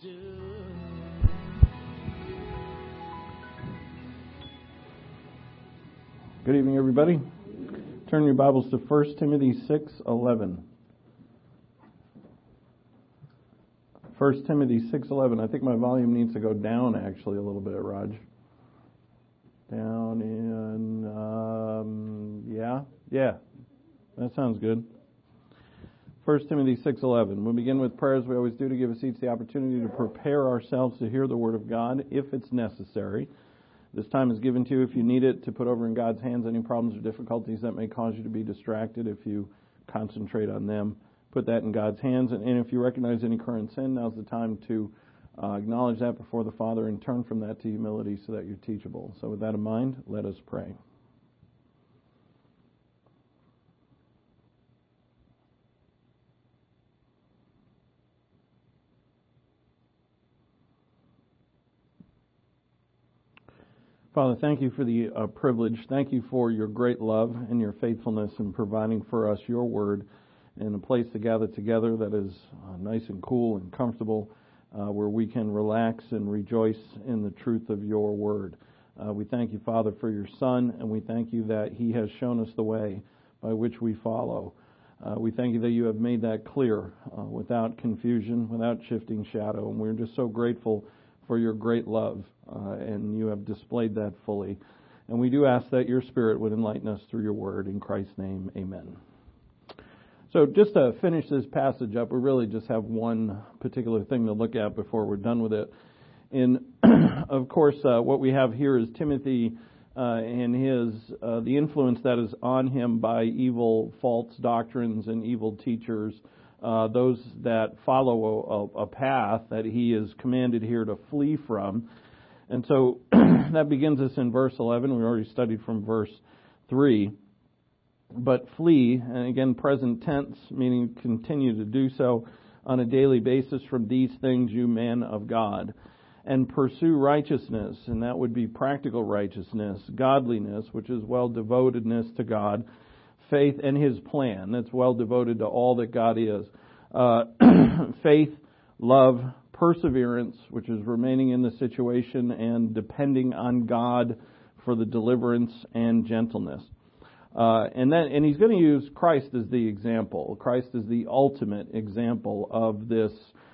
Good evening, everybody. Turn your Bibles to 1 Timothy 6:11. 1 Timothy 6:11. I think my volume needs to go down actually a little bit, Raj. Down in, yeah, that sounds good. 1 Timothy 6:11. We'll begin with prayer as we always do to give us each the opportunity to prepare ourselves to hear the Word of God if it's necessary. This time is given to you if you need it to put over in God's hands any problems or difficulties that may cause you to be distracted. If you concentrate on them, put that in God's hands. And if you recognize any current sin, now's the time to acknowledge that before the Father and turn from that to humility so that you're teachable. So with that in mind, let us pray. Father, thank you for the privilege. Thank you for your great love and your faithfulness in providing for us your word and a place to gather together that is nice and cool and comfortable, where we can relax and rejoice in the truth of your word. We thank you, Father, for your Son, and we thank you that he has shown us the way by which we follow. We thank you that you have made that clear without confusion, without shifting shadow, and we're just so grateful for your great love, and you have displayed that fully. And we do ask that your Spirit would enlighten us through your word. In Christ's name, amen. So just to finish this passage up, we really just have one particular thing to look at before we're done with it. And, of course, what we have here is Timothy and the influence that is on him by evil false doctrines and evil teachers, those that follow a path that he is commanded here to flee from. And so that begins us in verse 11. We already studied from verse 3. But flee, and again, present tense, meaning continue to do so on a daily basis from these things, you men of God. And pursue righteousness, and that would be practical righteousness, godliness, which is well-devotedness to God, faith and his plan, that's well devoted to all that God is. Faith, love, perseverance, which is remaining in the situation and depending on God for the deliverance, and gentleness. And he's going to use Christ as the example. Christ is the ultimate example of this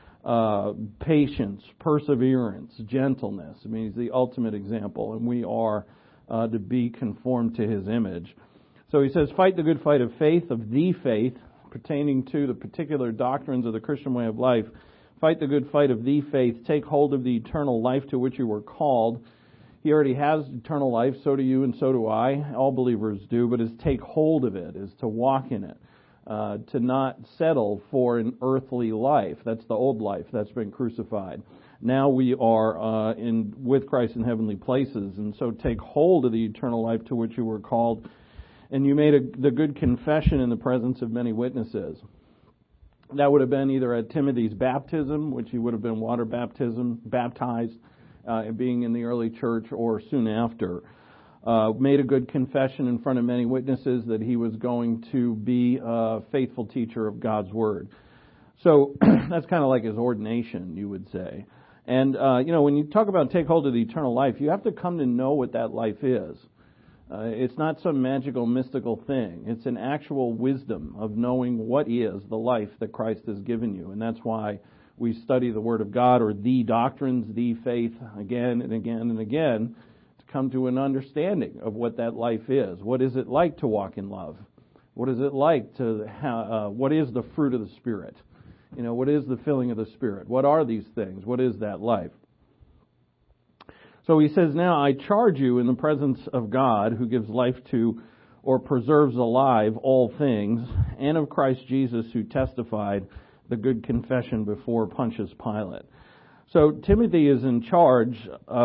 patience, perseverance, gentleness. I mean, he's the ultimate example, and we are to be conformed to his image. So he says, fight the good fight of faith, of the faith, pertaining to the particular doctrines of the Christian way of life. Fight the good fight of the faith. Take hold of the eternal life to which you were called. He already has eternal life, so do you and so do I. All believers do, but is take hold of it, is to walk in it, to not settle for an earthly life. That's the old life that's been crucified. Now we are with Christ in heavenly places, and so take hold of the eternal life to which you were called. And you made the good confession in the presence of many witnesses. That would have been either at Timothy's baptism, which he would have been water baptized, being in the early church, or soon after. Made a good confession in front of many witnesses that he was going to be a faithful teacher of God's Word. So that's kind of like his ordination, you would say. And, when you talk about take hold of the eternal life, you have to come to know what that life is. It's not some magical, mystical thing. It's an actual wisdom of knowing what is the life that Christ has given you. And that's why we study the Word of God, or the doctrines, the faith, again and again and again, to come to an understanding of what that life is. What is it like to walk in love? What is it like to what is the fruit of the Spirit? What is the filling of the Spirit? What are these things? What is that life? So he says, now I charge you in the presence of God, who gives life to or preserves alive all things, and of Christ Jesus, who testified the good confession before Pontius Pilate. So Timothy is charged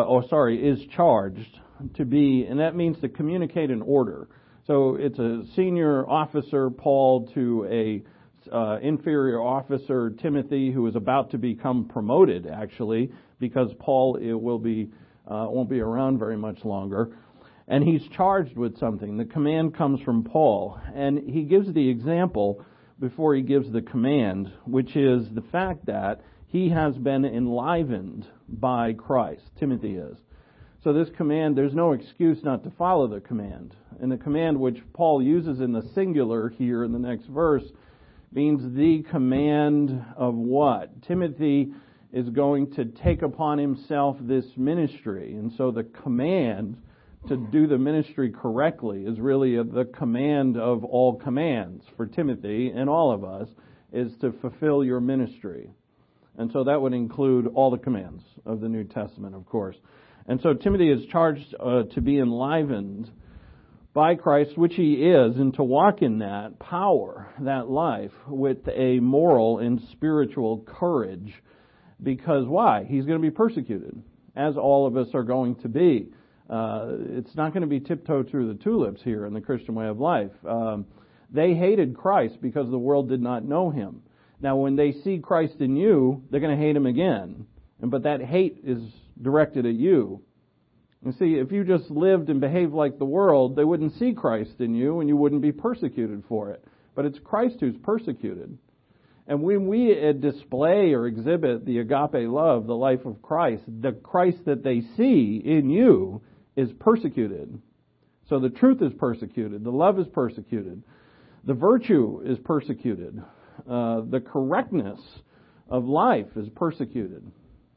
to be, and that means to communicate an order. So it's a senior officer, Paul, to a inferior officer, Timothy, who is about to become promoted, actually, because Paul won't be around very much longer. And he's charged with something. The command comes from Paul. And he gives the example before he gives the command, which is the fact that he he has been enlivened by Christ. Timothy is. So this command, there's no excuse not to follow the command. And the command which Paul uses in the singular here in the next verse means the command of what? Timothy is going to take upon himself this ministry. And so the command to do the ministry correctly is really the command of all commands for Timothy and all of us, is to fulfill your ministry. And so that would include all the commands of the New Testament, of course. And so Timothy is charged to be enlivened by Christ, which he is, and to walk in that power, that life, with a moral and spiritual courage. Because why? He's going to be persecuted, as all of us are going to be. It's not going to be tiptoe through the tulips here in the Christian way of life. They hated Christ because the world did not know him. Now, when they see Christ in you, they're going to hate him again. But that hate is directed at you. You see, if you just lived and behaved like the world, they wouldn't see Christ in you and you wouldn't be persecuted for it. But it's Christ who's persecuted. And when we display or exhibit the agape love, the life of Christ, the Christ that they see in you is persecuted. So the truth is persecuted. The love is persecuted. The virtue is persecuted. The correctness of life is persecuted.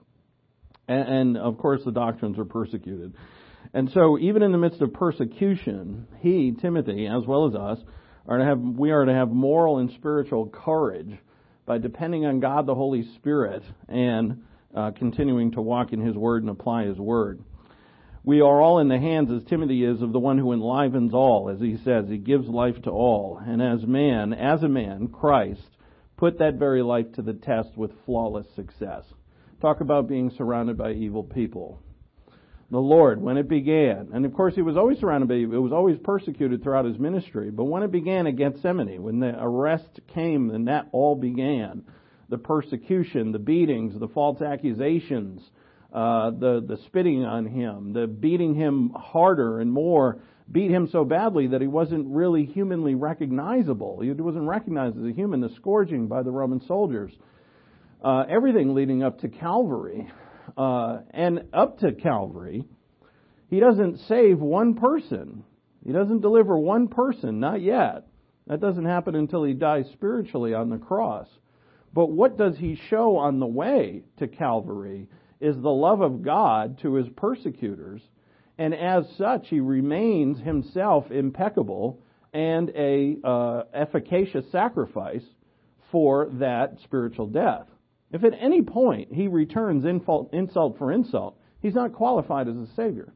And of course, the doctrines are persecuted. And so, even in the midst of persecution, he, Timothy, as well as us, we are to have moral and spiritual courage by depending on God the Holy Spirit and continuing to walk in His Word and apply His Word. We are all in the hands, as Timothy is, of the one who enlivens all, as he says. He gives life to all. And as a man, Christ, put that very life to the test with flawless success. Talk about being surrounded by evil people. The Lord, when it began, and of course he was always surrounded by evil, he was always persecuted throughout his ministry, but when it began at Gethsemane, when the arrest came and that all began, the persecution, the beatings, the false accusations, the spitting on him, the beating him harder and more, beat him so badly that he wasn't really humanly recognizable. He wasn't recognized as a human, the scourging by the Roman soldiers. Everything leading up to Calvary. And up to Calvary, he doesn't save one person. He doesn't deliver one person, not yet. That doesn't happen until he dies spiritually on the cross. But what does he show on the way to Calvary is the love of God to his persecutors. And as such, he remains himself impeccable and a efficacious sacrifice for that spiritual death. If at any point he returns insult for insult, he's not qualified as a Savior.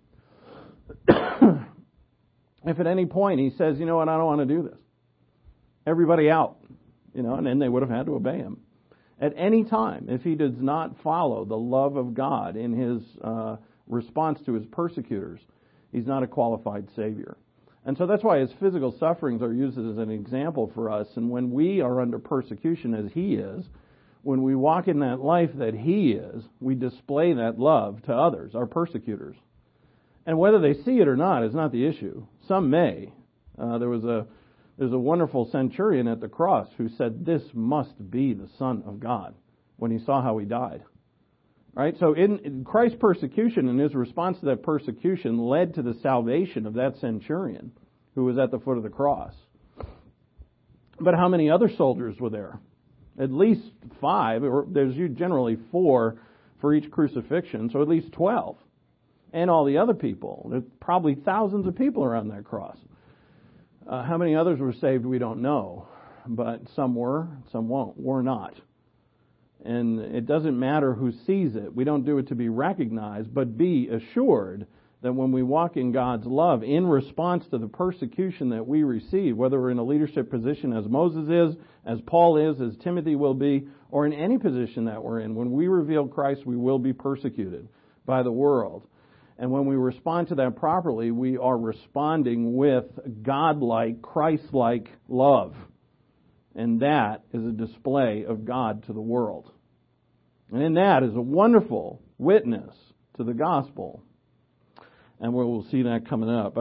If at any point he says, you know what, I don't want to do this. Everybody out. And then they would have had to obey him. At any time, if he does not follow the love of God in his response to his persecutors, he's not a qualified Savior. And so that's why his physical sufferings are used as an example for us. And when we are under persecution as he is, when we walk in that life that he is, we display that love to others, our persecutors. And whether they see it or not is not the issue. Some may. There's a wonderful centurion at the cross who said, "This must be the Son of God," when he saw how he died. Right? So in Christ's persecution and his response to that persecution led to the salvation of that centurion who was at the foot of the cross. But how many other soldiers were there? At least 5, or there's generally 4 for each crucifixion, so at least 12. And all the other people. There's probably thousands of people around that cross. How many others were saved, we don't know. But some were, some were not. And it doesn't matter who sees it. We don't do it to be recognized, but be assured that when we walk in God's love in response to the persecution that we receive, whether we're in a leadership position as Moses is, as Paul is, as Timothy will be, or in any position that we're in, when we reveal Christ, we will be persecuted by the world. And when we respond to that properly, we are responding with God-like, Christ-like love. And that is a display of God to the world. And in that is a wonderful witness to the gospel. And we'll see that coming up.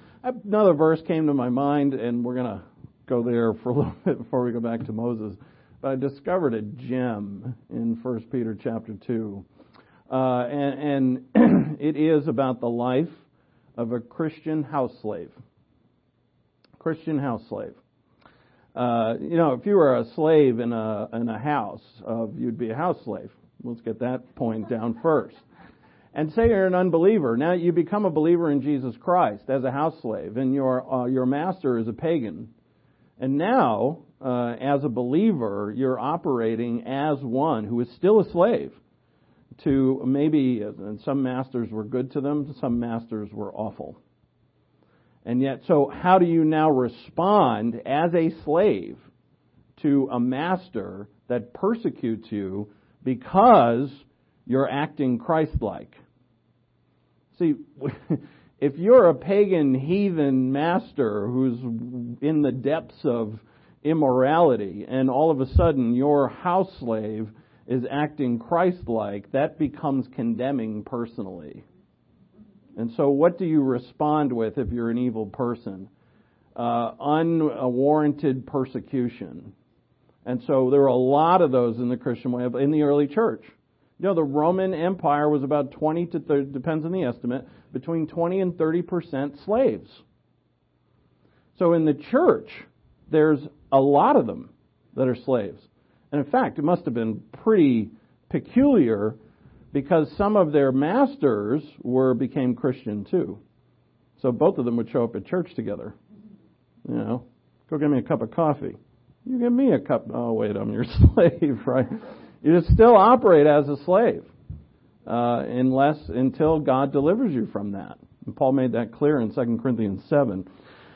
Another verse came to my mind, and we're going to go there for a little bit before we go back to Moses. but I discovered a gem in 1 Peter chapter 2. And it is about the life of a Christian house slave. Christian house slave. If you were a slave in a house, you'd be a house slave. Let's get that point down first. And say you're an unbeliever. Now you become a believer in Jesus Christ as a house slave, and your master is a pagan. And now, as a believer, you're operating as one who is still a slave to maybe, and some masters were good to them, some masters were awful. And yet, so how do you now respond as a slave to a master that persecutes you because you're acting Christ-like? See, if you're a pagan heathen master who's in the depths of immorality and all of a sudden your house slave is acting Christ-like, that becomes condemning personally. And so what do you respond with if you're an evil person? Unwarranted persecution. And so there were a lot of those in the Christian way, in the early church. The Roman Empire was about 20 to 30, depends on the estimate, between 20 and 30% slaves. So in the church, there's a lot of them that are slaves. And in fact, it must have been pretty peculiar because some of their masters became Christian too. So both of them would show up at church together. Go get me a cup of coffee. You give me a cup. Oh, wait, I'm your slave, right? You just still operate as a slave until God delivers you from that. And Paul made that clear in 2 Corinthians 7.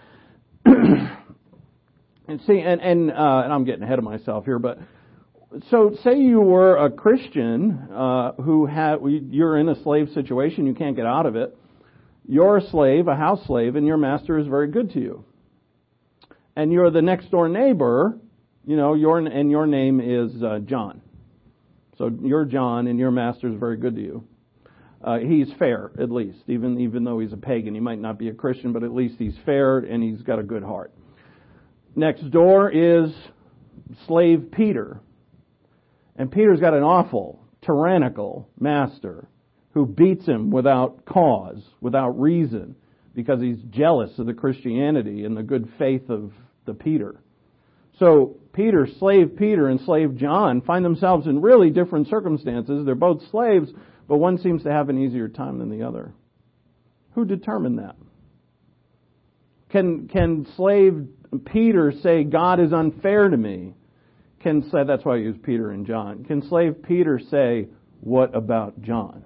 And see, and I'm getting ahead of myself here, but so say you were a Christian you're in a slave situation, you can't get out of it. You're a slave, a house slave, and your master is very good to you. And you're the next door neighbor, your name is John. So you're John, and your master is very good to you. He's fair, at least, even though he's a pagan. He might not be a Christian, but at least he's fair and he's got a good heart. Next door is slave Peter. And Peter's got an awful, tyrannical master who beats him without cause, without reason, because he's jealous of the Christianity and the good faith of the Peter. So slave Peter and slave John find themselves in really different circumstances. They're both slaves, but one seems to have an easier time than the other. Who determined that? Can slave Peter say, God is unfair to me? That's why I use Peter and John. Can slave Peter say, what about John?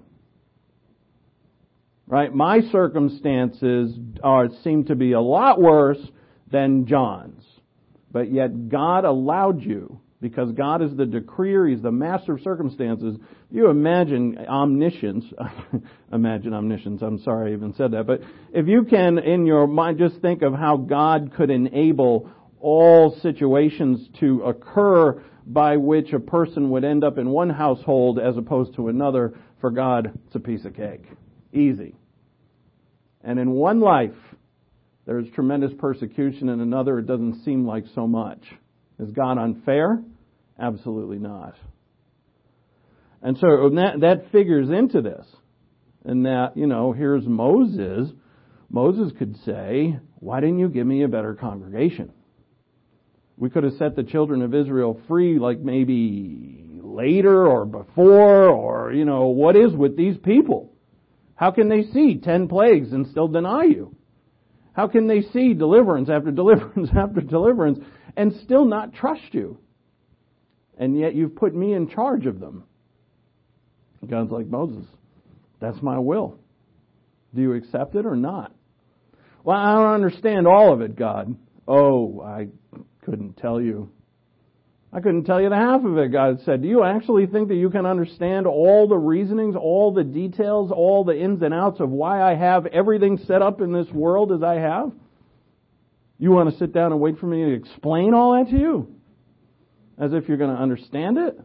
Right? My circumstances seem to be a lot worse than John's. But yet God allowed you, because God is the decreer, He's the master of circumstances. You imagine omniscience. I'm sorry I even said that. But if you can, in your mind, just think of how God could enable all situations to occur by which a person would end up in one household as opposed to another. For God, it's a piece of cake. Easy. And in one life, there's tremendous persecution. In another, it doesn't seem like so much. Is God unfair? Absolutely not. And so that figures into this. And that, here's Moses. Moses could say, why didn't you give me a better congregation? We could have set the children of Israel free like maybe later or before, or, what is with these people? How can they see 10 plagues and still deny you? How can they see deliverance after deliverance after deliverance and still not trust you? And yet you've put me in charge of them. God's like, Moses, that's my will. Do you accept it or not? Well, I don't understand all of it, God. Oh, I couldn't tell you. I couldn't tell you the half of it, God said. Do you actually think that you can understand all the reasonings, all the details, all the ins and outs of why I have everything set up in this world as I have? You want to sit down and wait for me to explain all that to you? As if you're going to understand it?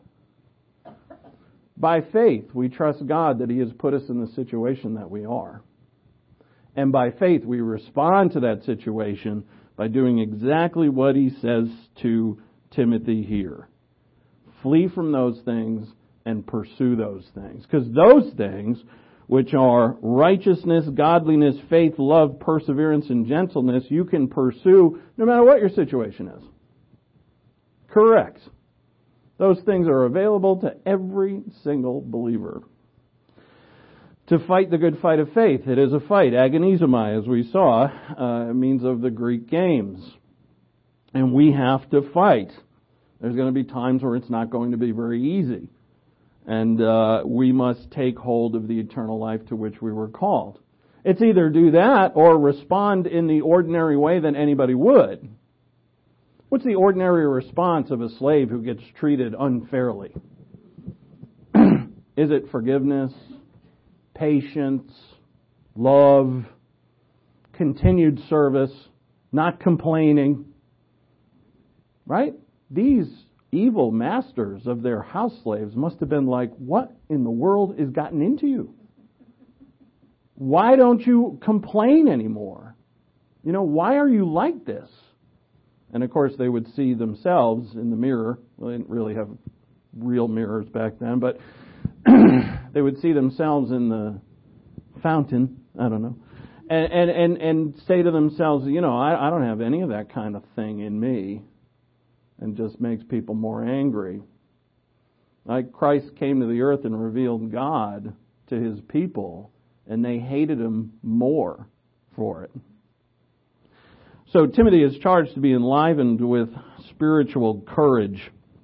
By faith, we trust God that He has put us in the situation that we are. And by faith, we respond to that situation by doing exactly what He says to Timothy here. Flee from those things and pursue those things. Because those things, which are righteousness, godliness, faith, love, perseverance, and gentleness, you can pursue no matter what your situation is. Correct. Those things are available to every single believer. To fight the good fight of faith. It is a fight. Agonizomai, as we saw, means of the Greek games. And we have to fight. There's going to be times where it's not going to be very easy. And we must take hold of the eternal life to which we were called. It's either do that or respond in the ordinary way that anybody would. What's the ordinary response of a slave who gets treated unfairly? Is it forgiveness, patience, love, continued service, not complaining? Right? These evil masters of their house slaves must have been like, what in the world has gotten into you? Why don't you complain anymore? Why are you like this? And of course they would see themselves in the mirror. Well, they didn't really have real mirrors back then, but they would see themselves in the fountain, I don't know, and say to themselves, I don't have any of that kind of thing in me. And just makes people more angry. Like Christ came to the earth and revealed God to His people, and they hated Him more for it. So Timothy is charged to be enlivened with spiritual courage.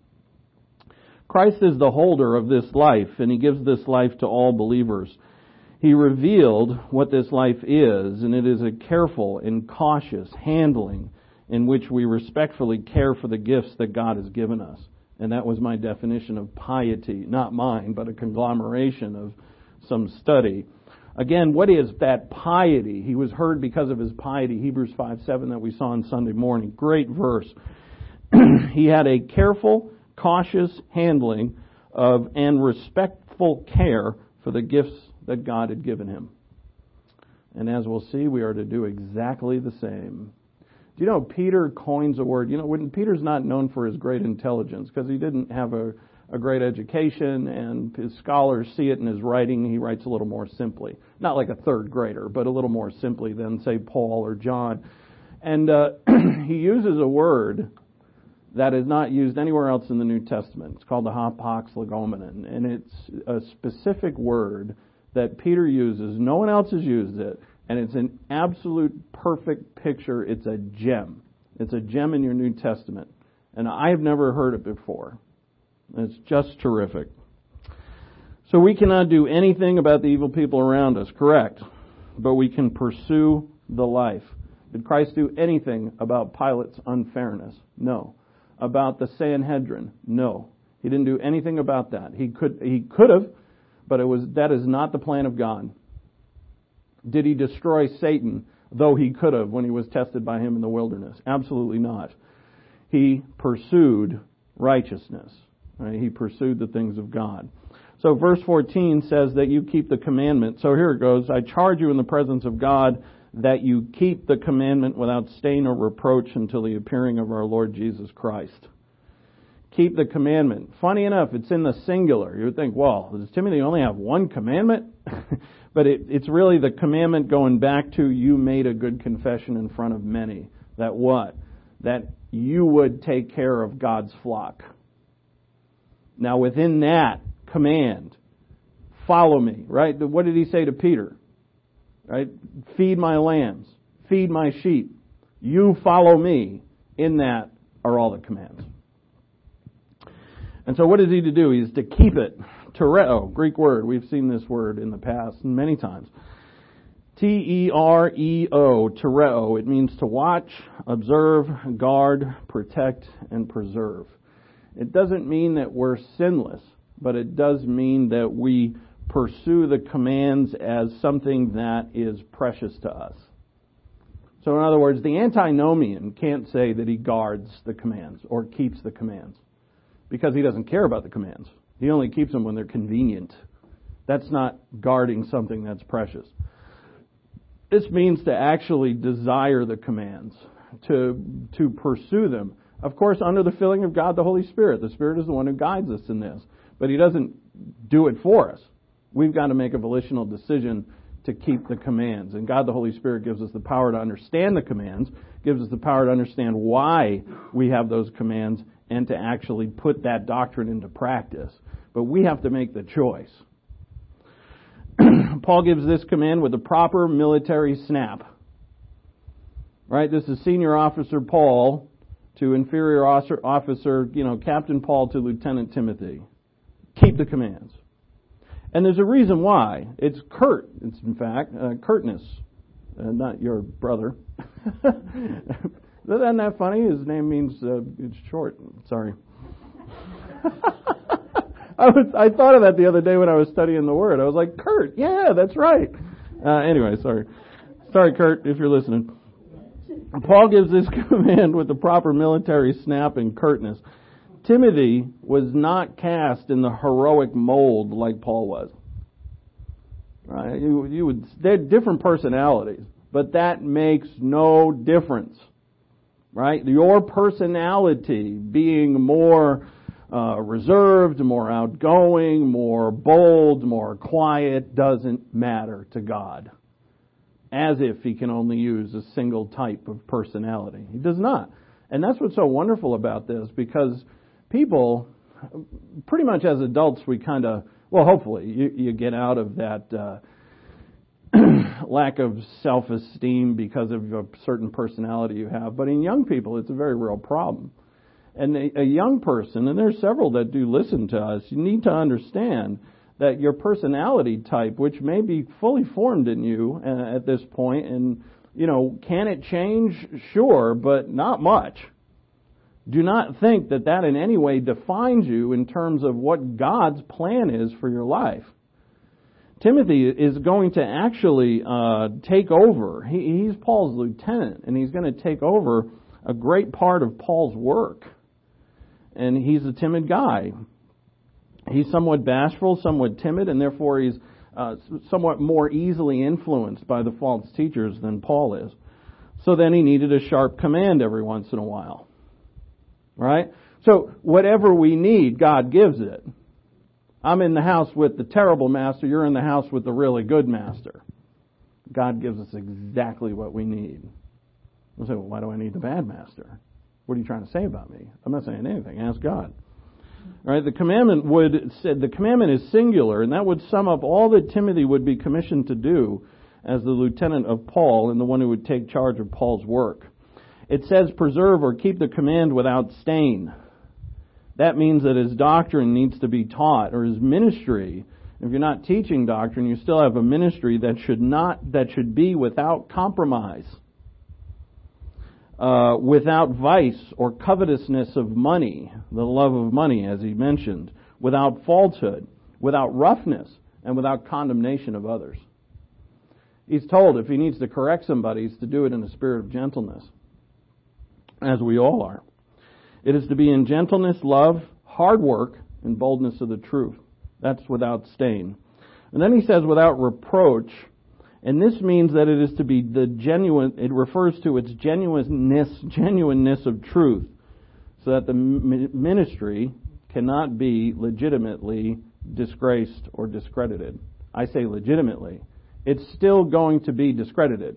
Christ is the holder of this life, and He gives this life to all believers. He revealed what this life is, and it is a careful and cautious handling in which we respectfully care for the gifts that God has given us. And that was my definition of piety. Not mine, but a conglomeration of some study. Again, what is that piety? He was heard because of his piety. Hebrews 5:7 that we saw on Sunday morning. Great verse. He had a careful, cautious handling of and respectful care for the gifts that God had given him. And as we'll see, we are to do exactly the same. Do you know Peter coins a word? When Peter's not known for his great intelligence because he didn't have a great education, and his scholars see it in his writing. He writes a little more simply. Not like a third grader, but a little more simply than, say, Paul or John. And he uses a word that is not used anywhere else in the New Testament. It's called the hapax legomenon, and it's a specific word that Peter uses. No one else has used it. And it's an absolute perfect picture. It's a gem. It's a gem in your New Testament. And I have never heard it before. It's just terrific. So we cannot do anything about the evil people around us, correct? But we can pursue the life. Did Christ do anything about Pilate's unfairness? No. About the Sanhedrin? No. He didn't do anything about that. He could have, but that is not the plan of God. Did he destroy Satan, though he could have when he was tested by him in the wilderness? Absolutely not. He pursued righteousness. Right? He pursued the things of God. So verse 14 says that you keep the commandment. So here it goes. I charge you in the presence of God that you keep the commandment without stain or reproach until the appearing of our Lord Jesus Christ. Keep the commandment. Funny enough, it's in the singular. You would think, well, does Timothy only have one commandment? But it's really the commandment going back to you made a good confession in front of many. That what? That you would take care of God's flock. Now within that command, follow me, right? What did he say to Peter? Right? Feed my lambs. Feed my sheep. You follow me. In that are all the commands. And so what is he to do? He's to keep it. Tereo, Greek word. We've seen this word in the past many times. T-E-R-E-O, tereo. It means to watch, observe, guard, protect, and preserve. It doesn't mean that we're sinless, but it does mean that we pursue the commands as something that is precious to us. So in other words, the antinomian can't say that he guards the commands or keeps the commands because he doesn't care about the commands. He only keeps them when they're convenient. That's not guarding something that's precious. This means to actually desire the commands, to pursue them, Of course, under the filling of God, the Holy Spirit. The Spirit is the one who guides us in this. But He doesn't do it for us. We've got to make a volitional decision to keep the commands. And God, the Holy Spirit, gives us the power to understand the commands, gives us the power to understand why we have those commands, and to actually put that doctrine into practice. But we have to make the choice. Paul gives this command with a proper military snap. Right? This is Senior Officer Paul to Inferior Officer, Captain Paul to Lieutenant Timothy. Keep the commands. And there's a reason why. It's curt. It's, in fact, curtness. Not your brother. Isn't that funny? His name means it's short. Sorry. I thought of that the other day when I was studying the Word. I was like, Kurt, yeah, that's right. Anyway, sorry. Sorry, Kurt, if you're listening. Paul gives this command with the proper military snap and curtness. Timothy was not cast in the heroic mold like Paul was. Right? They're different personalities, but that makes no difference. Right? Your personality being more reserved, more outgoing, more bold, more quiet doesn't matter to God. As if He can only use a single type of personality. He does not. And that's what's so wonderful about this, because people, pretty much as adults, we kind of, well, hopefully, you get out of that lack of self-esteem because of a certain personality you have. But in young people, it's a very real problem. And a young person, and there's several that do listen to us, you need to understand that your personality type, which may be fully formed in you at this point, and, can it change? Sure, but not much. Do not think that in any way defines you in terms of what God's plan is for your life. Timothy is going to actually take over. He's Paul's lieutenant, and he's going to take over a great part of Paul's work. And he's a timid guy. He's somewhat bashful, somewhat timid, and therefore he's somewhat more easily influenced by the false teachers than Paul is. So then he needed a sharp command every once in a while. Right? So whatever we need, God gives it. I'm in the house with the terrible master, you're in the house with the really good master. God gives us exactly what we need. We'll say, well, why do I need the bad master? What are you trying to say about me? I'm not saying anything. Ask God. All right, the commandment is singular, and that would sum up all that Timothy would be commissioned to do as the lieutenant of Paul and the one who would take charge of Paul's work. It says preserve or keep the command without stain. That means that his doctrine needs to be taught, or his ministry. If you're not teaching doctrine, you still have a ministry that should be without compromise. Without vice or covetousness of money, the love of money, as he mentioned, without falsehood, without roughness, and without condemnation of others. He's told if he needs to correct somebody, he's to do it in a spirit of gentleness, as we all are. It is to be in gentleness, love, hard work, and boldness of the truth. That's without stain. And then he says without reproach. And this means that it is to be it refers to its genuineness of truth, so that the ministry cannot be legitimately disgraced or discredited. I say legitimately. It's still going to be discredited.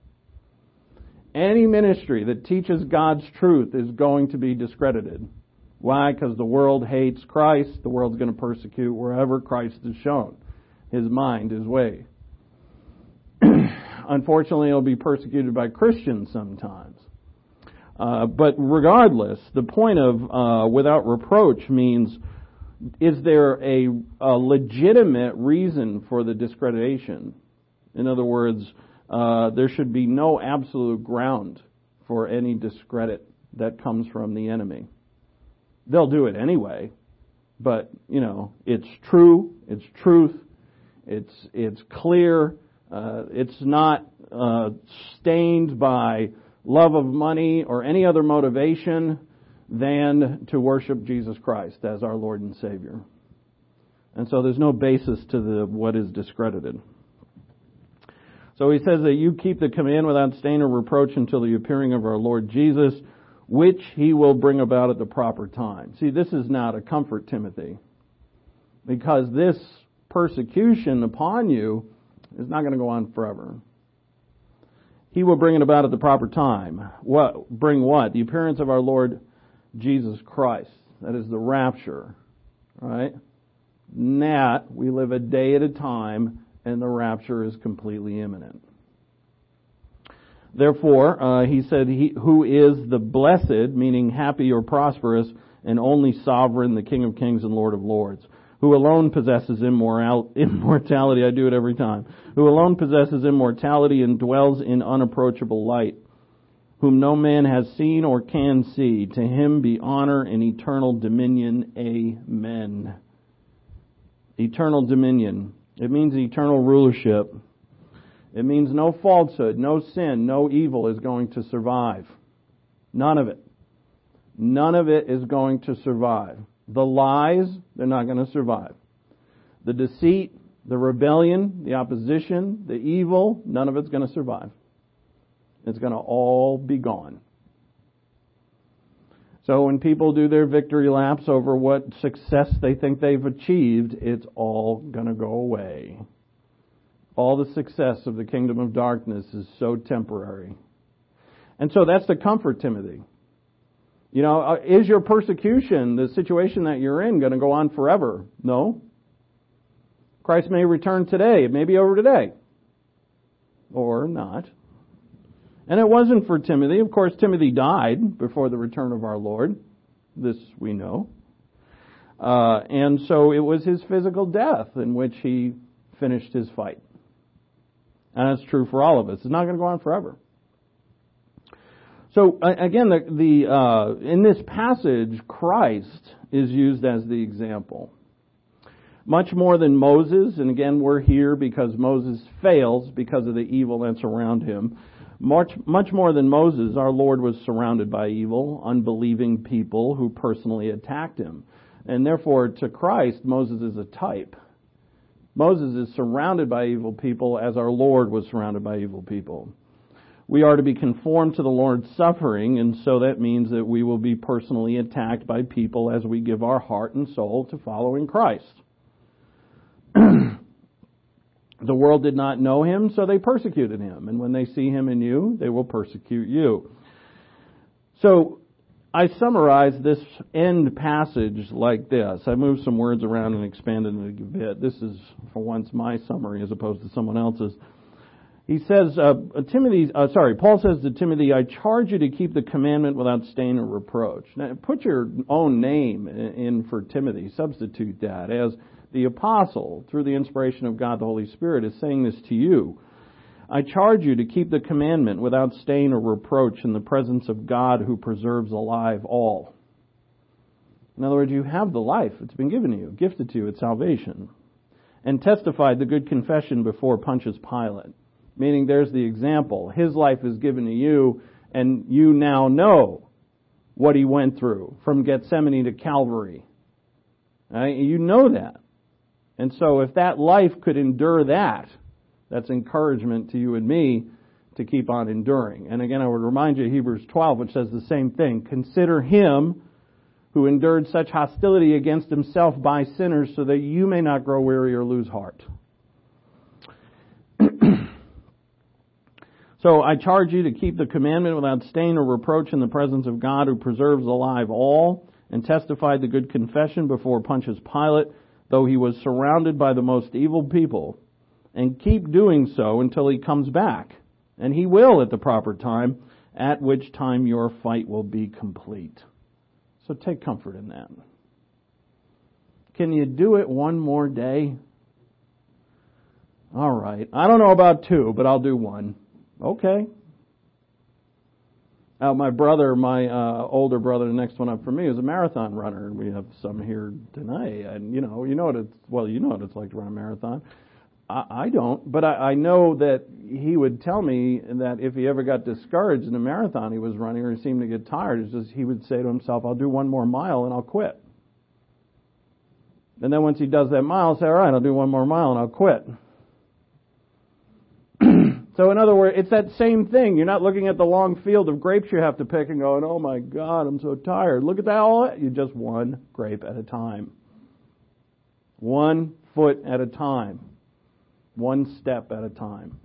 Any ministry that teaches God's truth is going to be discredited. Why? Because the world hates Christ. The world's going to persecute wherever Christ is shown. His mind, His way. Unfortunately, it'll be persecuted by Christians sometimes. But regardless, the point of without reproach means, is there a legitimate reason for the discreditation? In other words, there should be no absolute ground for any discredit that comes from the enemy. They'll do it anyway, but, it's true, it's truth, it's clear. It's not stained by love of money or any other motivation than to worship Jesus Christ as our Lord and Savior. And so there's no basis to what is discredited. So he says that you keep the command without stain or reproach until the appearing of our Lord Jesus, which he will bring about at the proper time. See, this is now to comfort Timothy, because this persecution upon you is not going to go on forever. He will bring it about at the proper time. Bring what? The appearance of our Lord Jesus Christ. That is the rapture, right? In that, we live a day at a time, and the rapture is completely imminent. Therefore, he said, who is the blessed, meaning happy or prosperous, and only sovereign, the King of kings and Lord of lords, who alone possesses immortality, I do it every time, who alone possesses immortality and dwells in unapproachable light, whom no man has seen or can see. To him be honor and eternal dominion. Amen. Eternal dominion. It means eternal rulership. It means no falsehood, no sin, no evil is going to survive. None of it. None of it is going to survive. The lies, they're not going to survive. The deceit, the rebellion, the opposition, the evil, none of it's going to survive. It's going to all be gone. So when people do their victory laps over what success they think they've achieved, it's all going to go away. All the success of the kingdom of darkness is so temporary. And so that's to comfort Timothy. You know, is your persecution, the situation that you're in, going to go on forever? No. Christ may return today. It may be over today. Or not. And it wasn't for Timothy. Of course, Timothy died before the return of our Lord. This we know. And so it was his physical death in which he finished his fight. And that's true for all of us. It's not going to go on forever. So again, in this passage, Christ is used as the example. Much more than Moses, and again, we're here because Moses fails because of the evil that's around him. Much more than Moses, our Lord was surrounded by evil, unbelieving people who personally attacked him. And therefore, to Christ, Moses is a type. Moses is surrounded by evil people as our Lord was surrounded by evil people. We are to be conformed to the Lord's suffering, and so that means that we will be personally attacked by people as we give our heart and soul to following Christ. The world did not know him, so they persecuted him. And when they see him in you, they will persecute you. So I summarize this end passage like this. I moved some words around and expanded it a bit. This is, for once, my summary as opposed to someone else's. He says, Paul says to Timothy, I charge you to keep the commandment without stain or reproach. Now, put your own name in for Timothy. Substitute that as the apostle, through the inspiration of God the Holy Spirit, is saying this to you. I charge you to keep the commandment without stain or reproach in the presence of God who preserves alive all. In other words, you have the life. It's been given to you, gifted to you at salvation. And testified the good confession before Pontius Pilate. Meaning there's the example. His life is given to you, and you now know what he went through from Gethsemane to Calvary. Right? You know that. And so if that life could endure that, that's encouragement to you and me to keep on enduring. And again, I would remind you of Hebrews 12, which says the same thing. Consider him who endured such hostility against himself by sinners so that you may not grow weary or lose heart. So I charge you to keep the commandment without stain or reproach in the presence of God who preserves alive all, and testified the good confession before Pontius Pilate, though he was surrounded by the most evil people, and keep doing so until he comes back. And he will at the proper time, at which time your fight will be complete. So take comfort in that. Can you do it one more day? All right. I don't know about two, but I'll do one. Okay. My brother, my older brother, the next one up from me, is a marathon runner, and we have some here tonight. And you know what it's like to run a marathon. I don't, but I know that he would tell me that if he ever got discouraged in a marathon he was running, or he seemed to get tired, it's just he would say to himself, "I'll do one more mile and I'll quit." And then once he does that mile, he'll say, "All right, I'll do one more mile and I'll quit." So in other words, it's that same thing. You're not looking at the long field of grapes you have to pick and going, oh my God, I'm so tired. Look at that all. You just one grape at a time. 1 foot at a time. 1 step at a time.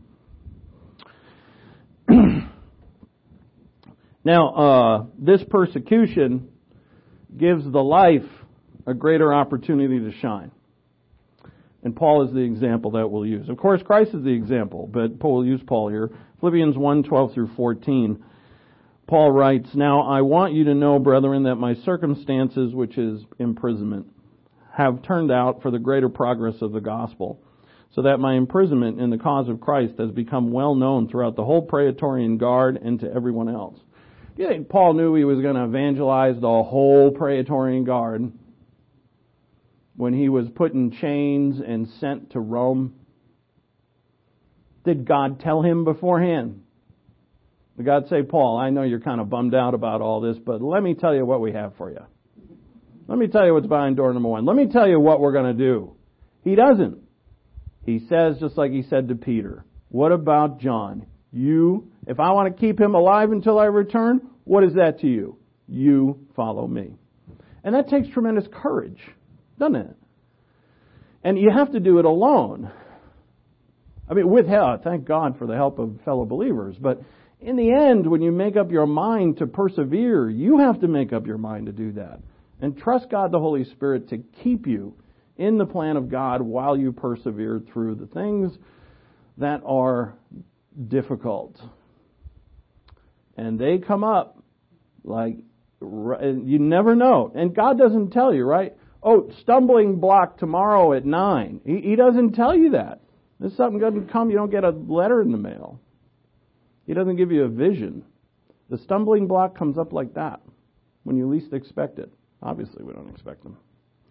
Now, this persecution gives the life a greater opportunity to shine. And Paul is the example that we'll use. Of course, Christ is the example, but we'll use Paul here. Philippians 1:12 through 14. Paul writes, "Now I want you to know, brethren, that my circumstances, which is imprisonment, have turned out for the greater progress of the gospel, so that my imprisonment in the cause of Christ has become well known throughout the whole Praetorian Guard and to everyone else." Do you think Paul knew he was going to evangelize the whole Praetorian Guard when he was put in chains and sent to Rome? Did God tell him beforehand? Did God say, Paul, I know you're kind of bummed out about all this, but let me tell you what we have for you. Let me tell you what's behind door number 1. Let me tell you what we're going to do. He doesn't. He says, just like he said to Peter, what about John? If I want to keep him alive until I return, what is that to you? You follow me. And that takes tremendous courage, doesn't it? And you have to do it alone. I mean, with help. Thank God for the help of fellow believers. But in the end, when you make up your mind to persevere, you have to make up your mind to do that. And trust God the Holy Spirit to keep you in the plan of God while you persevere through the things that are difficult. And they come up like, you never know. And God doesn't tell you, right? Oh, stumbling block tomorrow at 9. He doesn't tell you that. If something doesn't come, you don't get a letter in the mail. He doesn't give you a vision. The stumbling block comes up like that when you least expect it. Obviously, we don't expect them.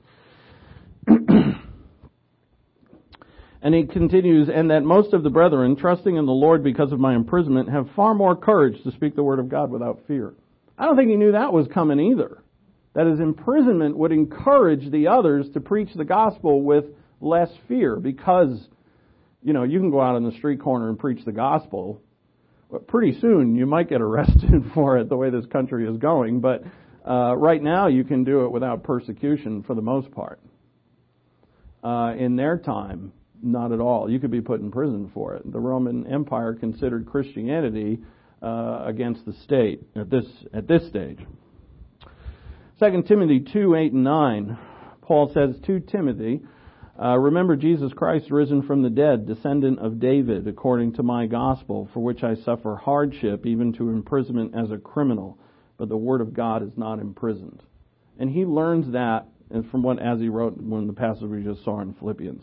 And he continues, and that most of the brethren, trusting in the Lord because of my imprisonment, have far more courage to speak the word of God without fear. I don't think he knew that was coming either. That his imprisonment would encourage the others to preach the gospel with less fear because, you can go out on the street corner and preach the gospel. But pretty soon you might get arrested for it the way this country is going. But right now you can do it without persecution for the most part. In their time, not at all. You could be put in prison for it. The Roman Empire considered Christianity against the state at this stage. 2 Timothy 2:8 and 9, Paul says to Timothy, remember Jesus Christ risen from the dead, descendant of David, according to my gospel, for which I suffer hardship, even to imprisonment as a criminal. But the word of God is not imprisoned. And he learns that from as he wrote when the passage we just saw in Philippians.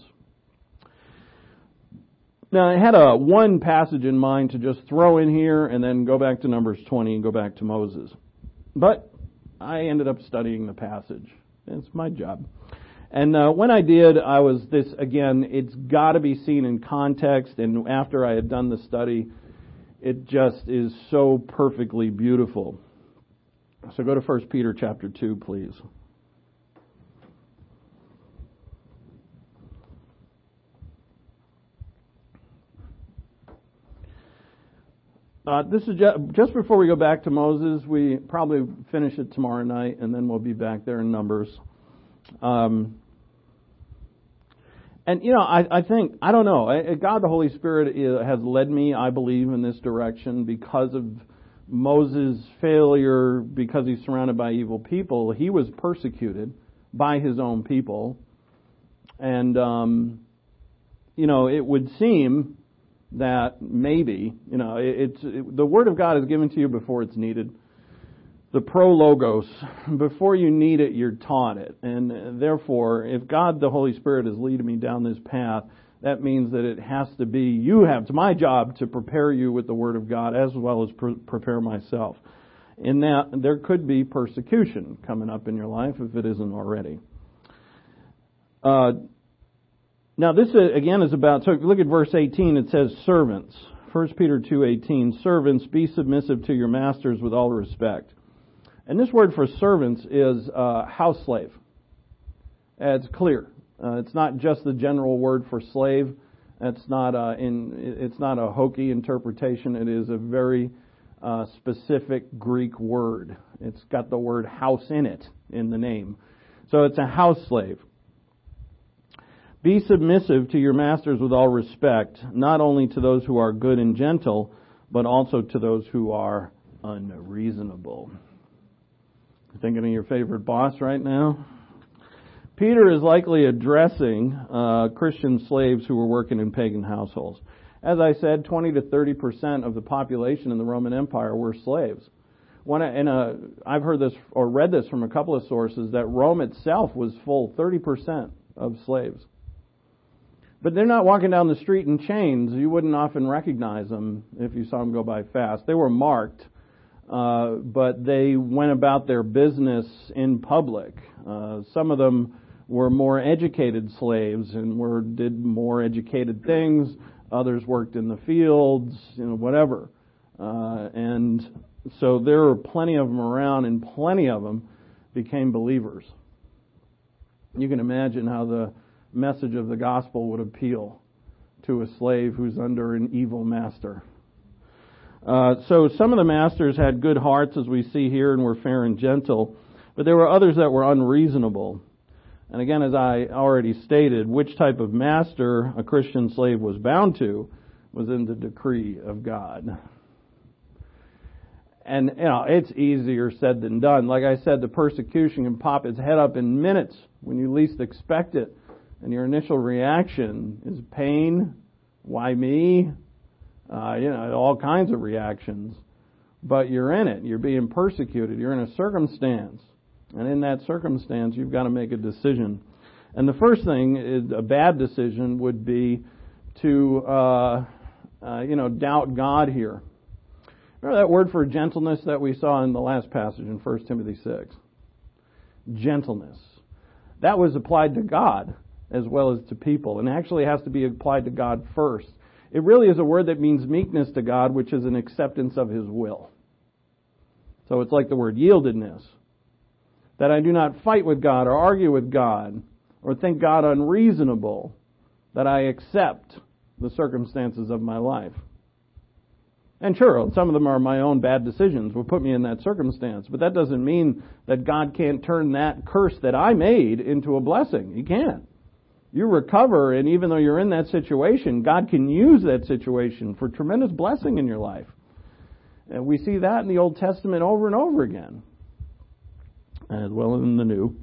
Now, I had one passage in mind to just throw in here and then go back to Numbers 20 and go back to Moses. But I ended up studying the passage. It's my job. And when I did, it's got to be seen in context. And after I had done the study, it just is so perfectly beautiful. So go to 1 Peter chapter 2, please. This is just before we go back to Moses. We probably finish it tomorrow night, and then we'll be back there in Numbers. And I think, I don't know, God the Holy Spirit has led me, I believe, in this direction because of Moses' failure, because he's surrounded by evil people. He was persecuted by his own people. And, it would seem that maybe, the Word of God is given to you before it's needed. The prologos, before you need it, you're taught it. And therefore, if God, the Holy Spirit, is leading me down this path, that means that it has to be, it's my job to prepare you with the Word of God as well as prepare myself. In that, there could be persecution coming up in your life if it isn't already. Now this again is about, so look at verse 18, it says servants. 1 Peter 2:18, servants, be submissive to your masters with all respect. And this word for servants is house slave. It's clear. It's not just the general word for slave. It's not a hokey interpretation. It is a very specific Greek word. It's got the word house in it, in the name. So it's a house slave. Be submissive to your masters with all respect, not only to those who are good and gentle, but also to those who are unreasonable. Thinking of your favorite boss right now? Peter is likely addressing Christian slaves who were working in pagan households. As I said, 20 to 30% of the population in the Roman Empire were slaves. I've heard this or read this from a couple of sources that Rome itself was full 30% of slaves. But they're not walking down the street in chains. You wouldn't often recognize them if you saw them go by fast. They were marked, but they went about their business in public. Some of them were more educated slaves and did more educated things. Others worked in the fields, whatever. And so there were plenty of them around, and plenty of them became believers. You can imagine how the message of the gospel would appeal to a slave who's under an evil master. So some of the masters had good hearts, as we see here, and were fair and gentle, but there were others that were unreasonable. And again, as I already stated, which type of master a Christian slave was bound to was in the decree of God. And, it's easier said than done. Like I said, the persecution can pop its head up in minutes when you least expect it. And your initial reaction is pain. Why me? All kinds of reactions. But you're in it. You're being persecuted. You're in a circumstance. And in that circumstance, you've got to make a decision. And the first thing, a bad decision, would be to, doubt God here. Remember that word for gentleness that we saw in the last passage in 1 Timothy 6? Gentleness. That was applied to God as well as to people, and actually has to be applied to God first. It really is a word that means meekness to God, which is an acceptance of His will. So it's like the word yieldedness. That I do not fight with God or argue with God or think God unreasonable, that I accept the circumstances of my life. And sure, some of them are my own bad decisions, will put me in that circumstance, but that doesn't mean that God can't turn that curse that I made into a blessing. He can't. You recover, and even though you're in that situation, God can use that situation for tremendous blessing in your life. And we see that in the Old Testament over and over again, as well as in the New.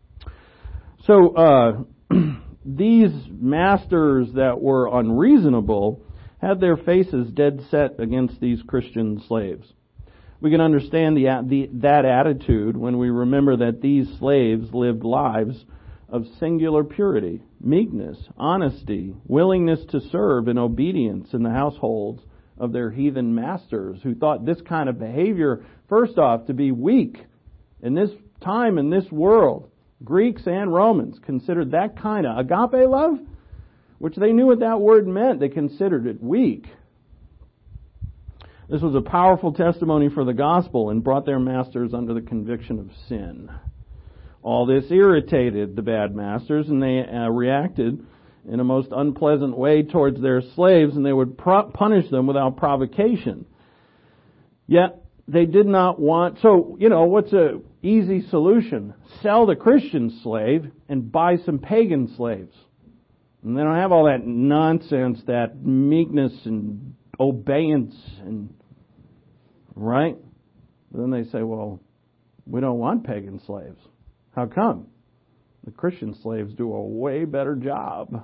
So, these masters that were unreasonable had their faces dead set against these Christian slaves. We can understand that attitude when we remember that these slaves lived lives of singular purity, meekness, honesty, willingness to serve, and obedience in the households of their heathen masters, who thought this kind of behavior, first off, to be weak in this time, in this world. Greeks and Romans considered that kind of agape love, which they knew what that word meant. They considered it weak. This was a powerful testimony for the gospel and brought their masters under the conviction of sin. All this irritated the bad masters, and they reacted in a most unpleasant way towards their slaves, and they would punish them without provocation. Yet they did not want... So, what's a easy solution? Sell the Christian slave and buy some pagan slaves. And they don't have all that nonsense, that meekness and obeyance, and right? But then they say, well, we don't want pagan slaves. How come? The Christian slaves do a way better job.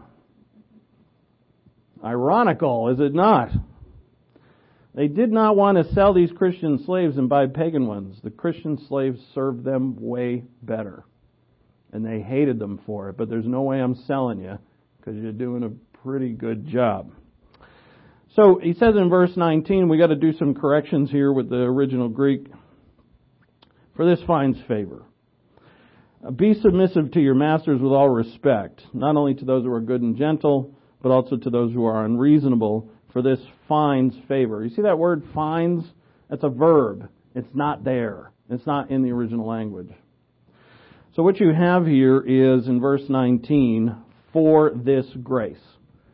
Ironical, is it not? They did not want to sell these Christian slaves and buy pagan ones. The Christian slaves served them way better. And they hated them for it. But there's no way I'm selling you, because you're doing a pretty good job. So he says in verse 19, we got to do some corrections here with the original Greek. For this finds favor. Be submissive to your masters with all respect, not only to those who are good and gentle, but also to those who are unreasonable, for this finds favor. You see that word finds? That's a verb. It's not there. It's not in the original language. So what you have here is, in verse 19, for this grace.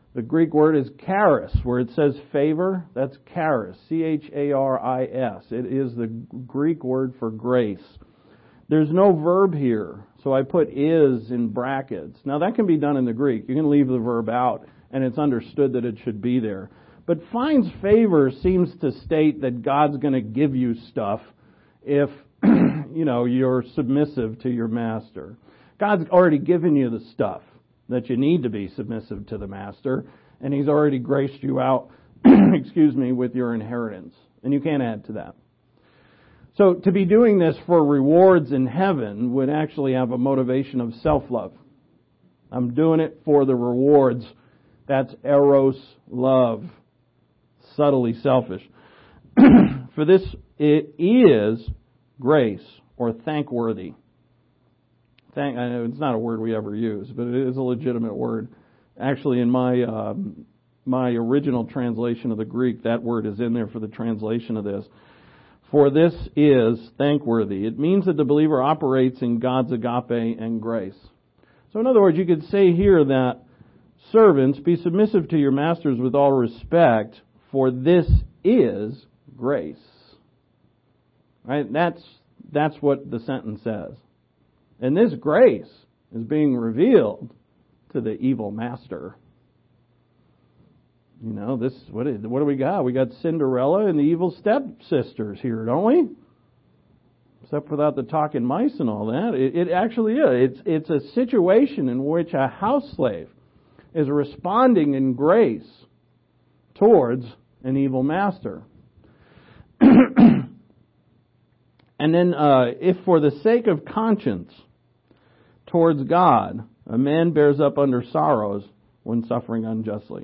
The Greek word is charis, where it says favor. That's charis, charis. It is the Greek word for grace. There's no verb here, so I put is in brackets. Now that can be done in the Greek. You can leave the verb out, and it's understood that it should be there. But finds favor seems to state that God's going to give you stuff if, you're submissive to your master. God's already given you the stuff that you need to be submissive to the master, and He's already graced you out, with your inheritance. And you can't add to that. So to be doing this for rewards in heaven would actually have a motivation of self-love. I'm doing it for the rewards. That's eros love. Subtly selfish. For this, it is grace or thankworthy. I know it's not a word we ever use, but it is a legitimate word. Actually, in my original translation of the Greek, that word is in there for the translation of this. For this is thankworthy. It means that the believer operates in God's agape and grace. So in other words, you could say here that servants, be submissive to your masters with all respect, for this is grace. Right? That's what the sentence says. And this grace is being revealed to the evil master. What do we got? We got Cinderella and the evil stepsisters here, don't we? Except without the talking mice and all that. It actually is. It's a situation in which a house slave is responding in grace towards an evil master. And then, if for the sake of conscience towards God, a man bears up under sorrows when suffering unjustly.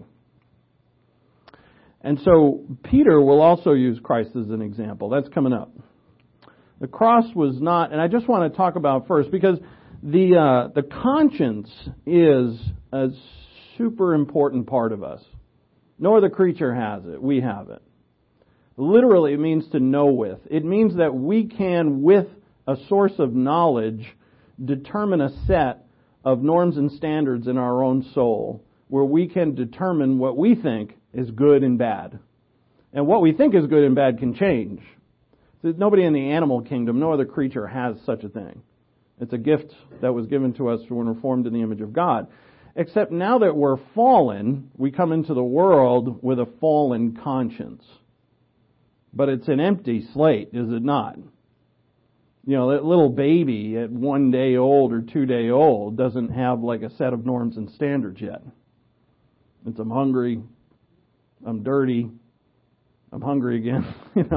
And so Peter will also use Christ as an example. That's coming up. The cross was not, and I just want to talk about first, because the conscience is a super important part of us. No other creature has it. We have it. Literally, it means to know with. It means that we can, with a source of knowledge, determine a set of norms and standards in our own soul, where we can determine what we think is good and bad. And what we think is good and bad can change. Nobody in the animal kingdom, no other creature has such a thing. It's a gift that was given to us when we're formed in the image of God. Except now that we're fallen, we come into the world with a fallen conscience. But it's an empty slate, is it not? That little baby at 1 day old or 2 day old doesn't have like a set of norms and standards yet. It's I'm hungry, I'm dirty, I'm hungry again.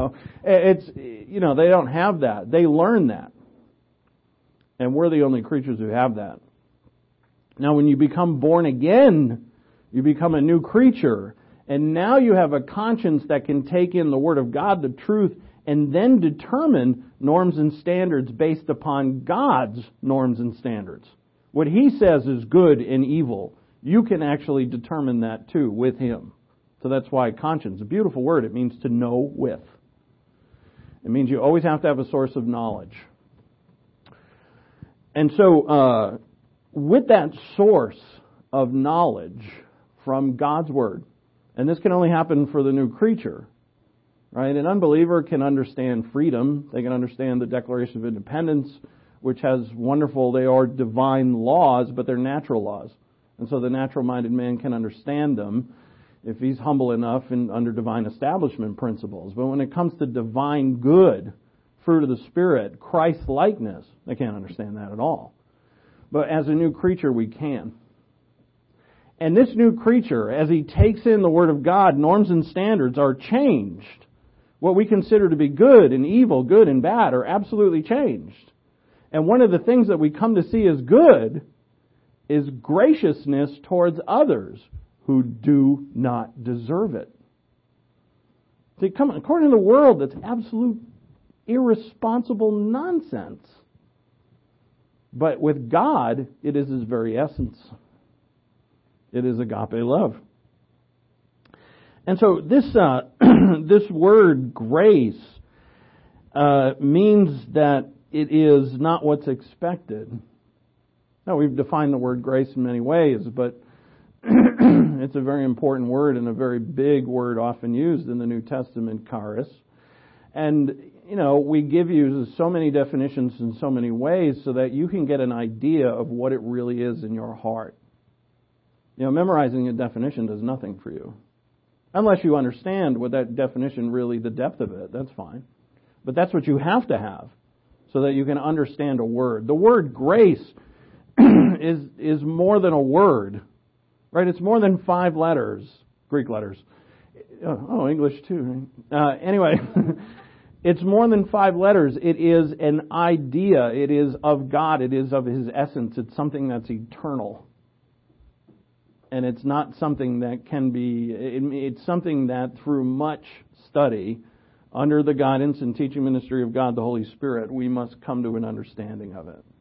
They don't have that. They learn that. And we're the only creatures who have that. Now when you become born again, you become a new creature. And now you have a conscience that can take in the Word of God, the truth, and then determine norms and standards based upon God's norms and standards. What He says is good and evil, you can actually determine that too with Him. So that's why conscience, a beautiful word, it means to know with. It means you always have to have a source of knowledge. And so, with that source of knowledge from God's Word, and this can only happen for the new creature, right? An unbeliever can understand freedom. They can understand the Declaration of Independence, which has they are divine laws, but they're natural laws. And so the natural-minded man can understand them if he's humble enough and under divine establishment principles. But when it comes to divine good, fruit of the Spirit, Christ-likeness, they can't understand that at all. But as a new creature, we can. And this new creature, as he takes in the Word of God, norms and standards are changed. What we consider to be good and evil, good and bad, are absolutely changed. And one of the things that we come to see as good is graciousness towards others who do not deserve it. See, according to the world, that's absolute irresponsible nonsense. But with God, it is His very essence. It is agape love. And so this this word grace means that it is not what's expected. Now, we've defined the word grace in many ways, but It's a very important word and a very big word often used in the New Testament, charis. And, we give you so many definitions in so many ways so that you can get an idea of what it really is in your heart. Memorizing a definition does nothing for you. Unless you understand what that definition really, the depth of it, that's fine. But that's what you have to have so that you can understand a word. The word grace is more than a word, right? It's more than 5 letters, Greek letters. English too. Anyway, it's more than 5 letters. It is an idea. It is of God. It is of His essence. It's something that's eternal. And it's not something that can be, it's something that through much study, under the guidance and teaching ministry of God, the Holy Spirit, we must come to an understanding of it.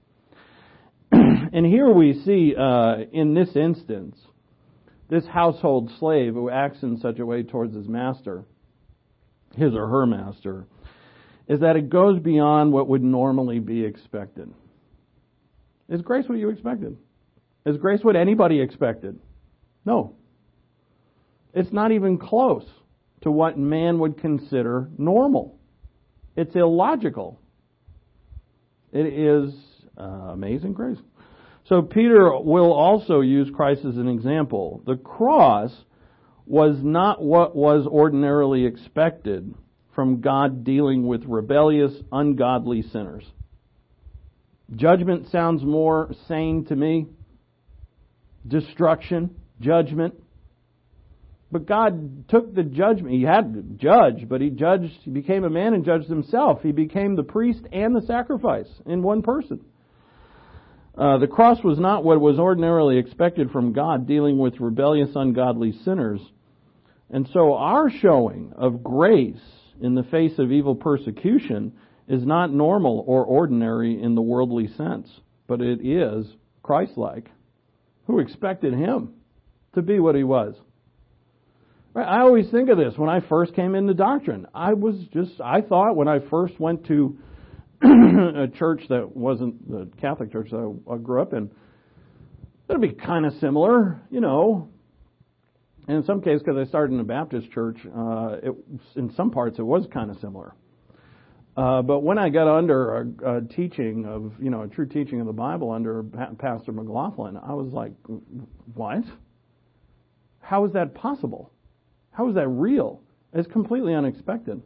And here we see, in this instance, this household slave who acts in such a way towards his master, his or her master, is that it goes beyond what would normally be expected. Is grace what you expected? Is grace what anybody expected? No. It's not even close to what man would consider normal. It's illogical. It is amazing grace. So Peter will also use Christ as an example. The cross was not what was ordinarily expected from God dealing with rebellious, ungodly sinners. Judgment sounds more sane to me. Destruction, judgment. But God took the judgment. He had to judge, but He became a man and judged Himself. He became the priest and the sacrifice in one person. The cross was not what was ordinarily expected from God dealing with rebellious, ungodly sinners. And so our showing of grace in the face of evil persecution is not normal or ordinary in the worldly sense, but it is Christ-like. Who expected Him to be what He was? Right? I always think of this when I first came into doctrine. I thought when I first went to a church that wasn't the Catholic church that I grew up in, it'd be kind of similar, And in some cases, because I started in a Baptist church, in some parts it was kind of similar. But when I got under a teaching of, a true teaching of the Bible under Pastor McLaughlin, I was like, what? How is that possible? How is that real? It's completely unexpected.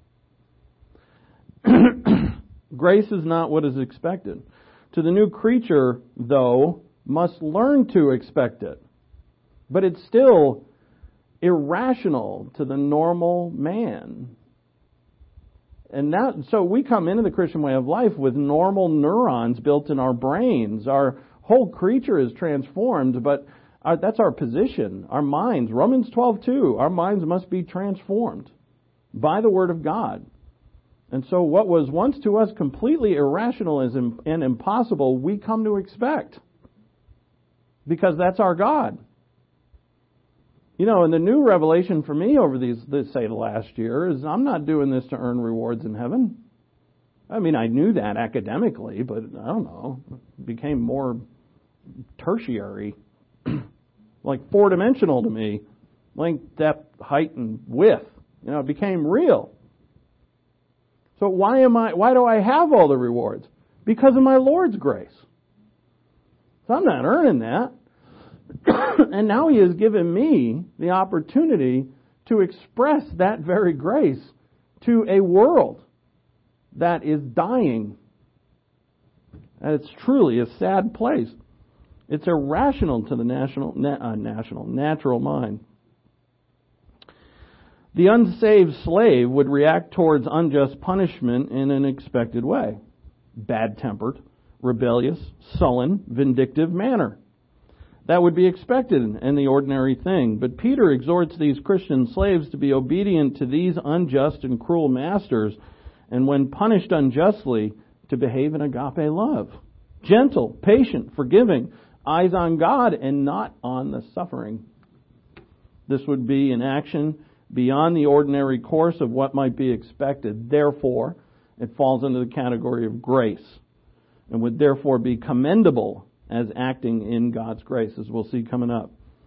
Grace is not what is expected. To the new creature, though, must learn to expect it. But it's still irrational to the normal man. And so we come into the Christian way of life with normal neurons built in our brains. Our whole creature is transformed, but that's our position, our minds. Romans 12:2, our minds must be transformed by the Word of God. And so what was once to us completely irrational and impossible, we come to expect. Because that's our God. And the new revelation for me over the last year is I'm not doing this to earn rewards in heaven. I mean, I knew that academically, but I don't know, it became more tertiary, like 4-dimensional to me, length, depth, height, and width. It became real. So why do I have all the rewards? Because of my Lord's grace. So I'm not earning that. And now He has given me the opportunity to express that very grace to a world that is dying. And it's truly a sad place. It's irrational to the natural mind. The unsaved slave would react towards unjust punishment in an expected way. Bad-tempered, rebellious, sullen, vindictive manner. That would be expected and the ordinary thing. But Peter exhorts these Christian slaves to be obedient to these unjust and cruel masters, and when punished unjustly, to behave in agape love. Gentle, patient, forgiving, eyes on God and not on the suffering. This would be an action beyond the ordinary course of what might be expected. Therefore, it falls into the category of grace and would therefore be commendable as acting in God's grace, as we'll see coming up.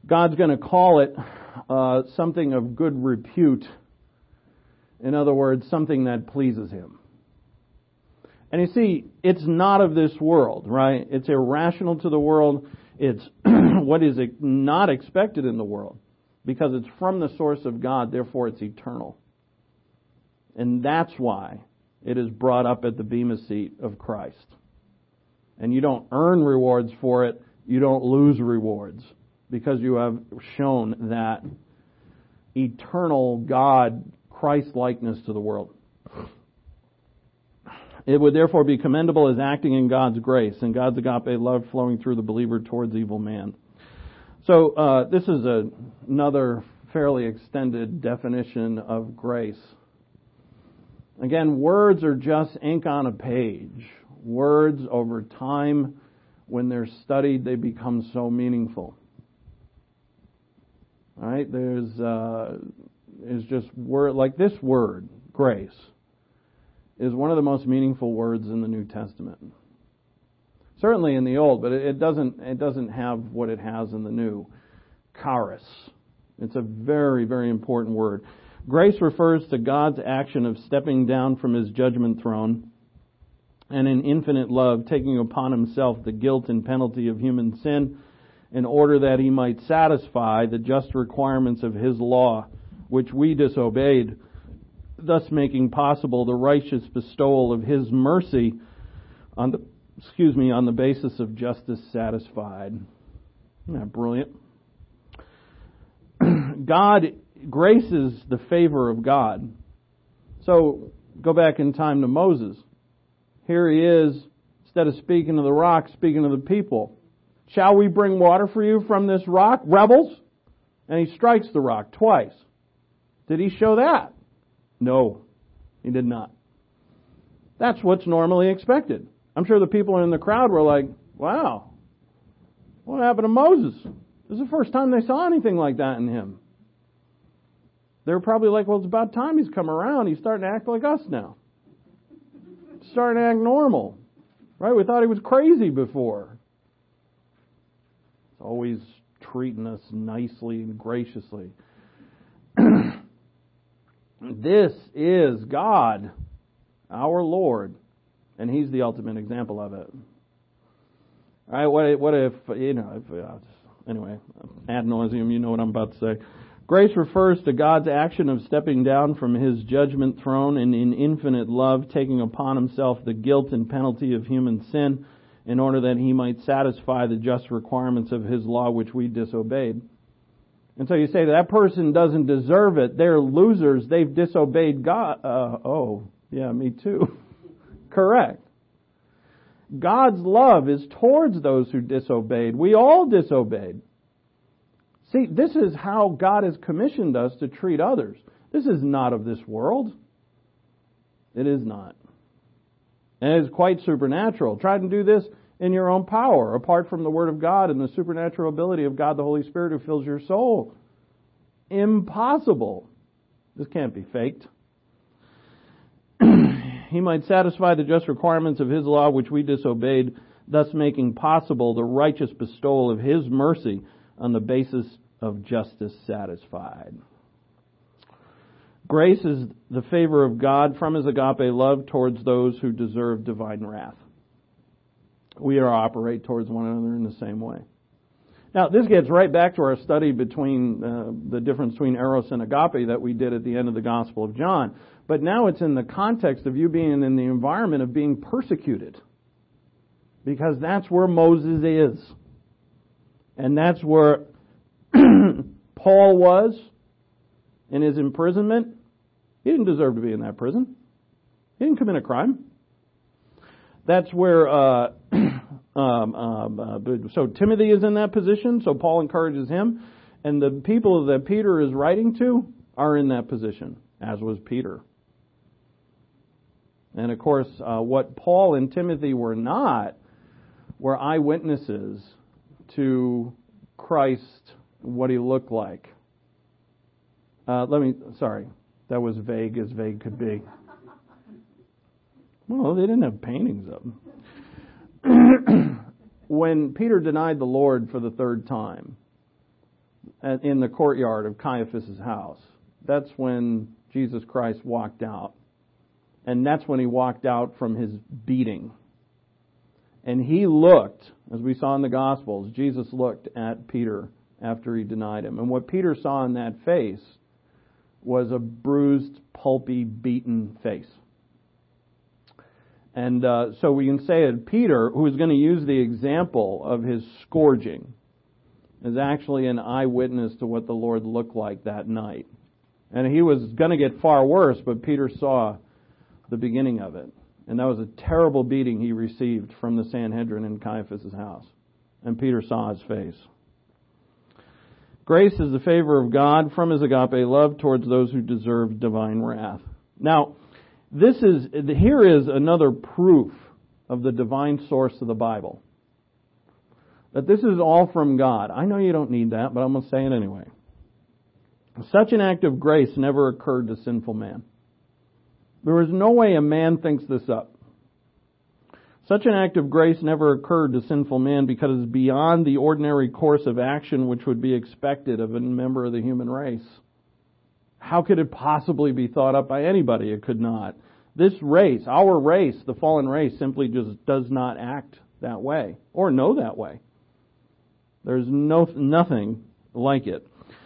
God's going to call it something of good repute. In other words, something that pleases Him. And you see, it's not of this world, right? It's irrational to the world. It's what is not expected in the world. Because it's from the source of God, therefore it's eternal. And that's why it is brought up at the bema seat of Christ. And you don't earn rewards for it. You don't lose rewards. Because you have shown that eternal God Christ-likeness to the world. It would therefore be commendable as acting in God's grace and God's agape love flowing through the believer towards evil man. So this is another fairly extended definition of grace. Again, words are just ink on a page. Words over time, when they're studied, they become so meaningful. All right, there's just word like this word, grace, is one of the most meaningful words in the New Testament. Certainly in the Old, but it doesn't have what it has in the New. Charis. It's a very, very important word. Grace refers to God's action of stepping down from His judgment throne and in infinite love taking upon Himself the guilt and penalty of human sin in order that He might satisfy the just requirements of His law, which we disobeyed, thus making possible the righteous bestowal of His mercy on the basis of justice satisfied. Isn't that brilliant? Grace is the favor of God. So, go back in time to Moses. Here he is, instead of speaking to the rock, speaking to the people. Shall we bring water for you from this rock, rebels? And he strikes the rock twice. Did he show that? No, he did not. That's what's normally expected. I'm sure the people in the crowd were like, wow, what happened to Moses? This is the first time they saw anything like that in him. They were probably like, well, it's about time he's come around. He's starting to act like us now. Starting to act normal. Right? We thought he was crazy before. He's always treating us nicely and graciously. This is God, our Lord, and He's the ultimate example of it. All right, what if anyway, ad nauseum, you know what I'm about to say. Grace refers to God's action of stepping down from His judgment throne and in infinite love taking upon Himself the guilt and penalty of human sin in order that He might satisfy the just requirements of His law which we disobeyed. And so you say that person doesn't deserve it. They're losers. They've disobeyed God. Me too. Correct. God's love is towards those who disobeyed. We all disobeyed. See, this is how God has commissioned us to treat others. This is not of this world. It is not. And it is quite supernatural. Try to do this in your own power, apart from the Word of God and the supernatural ability of God the Holy Spirit who fills your soul. Impossible. This can't be faked. He might satisfy the just requirements of His law which we disobeyed, thus making possible the righteous bestowal of His mercy on the basis of justice satisfied. Grace is the favor of God from His agape love towards those who deserve divine wrath. We are to operate towards one another in the same way. Now, this gets right back to our study between the difference between eros and agape that we did at the end of the Gospel of John. But now it's in the context of you being in the environment of being persecuted. Because that's where Moses is. And that's where Paul was in his imprisonment. He didn't deserve to be in that prison. He didn't commit a crime. That's where, so Timothy is in that position, so Paul encourages him. And the people that Peter is writing to are in that position, as was Peter. And of course, what Paul and Timothy were not were eyewitnesses to Christ, what He looked like. That was vague as vague could be. Well, they didn't have paintings of Him. When Peter denied the Lord for the third time, in the courtyard of Caiaphas' house. That's when Jesus Christ walked out. And that's when he walked out from his beating. And he looked, as we saw in the Gospels, Jesus looked at Peter after he denied him. And what Peter saw in that face was a bruised, pulpy, beaten face. And so we can say that Peter, who is going to use the example of his scourging, is actually an eyewitness to what the Lord looked like that night. And he was going to get far worse, but Peter saw the beginning of it. And that was a terrible beating he received from the Sanhedrin in Caiaphas' house. And Peter saw his face. Grace is the favor of God from His agape love towards those who deserve divine wrath. Now, here is another proof of the divine source of the Bible. That this is all from God. I know you don't need that, but I'm going to say it anyway. Such an act of grace never occurred to sinful man. There is no way a man thinks this up. Such an act of grace never occurred to sinful man because it's beyond the ordinary course of action which would be expected of a member of the human race. How could it possibly be thought up by anybody? It could not. This race, our race, the fallen race, simply just does not act that way or know that way. There's nothing like it.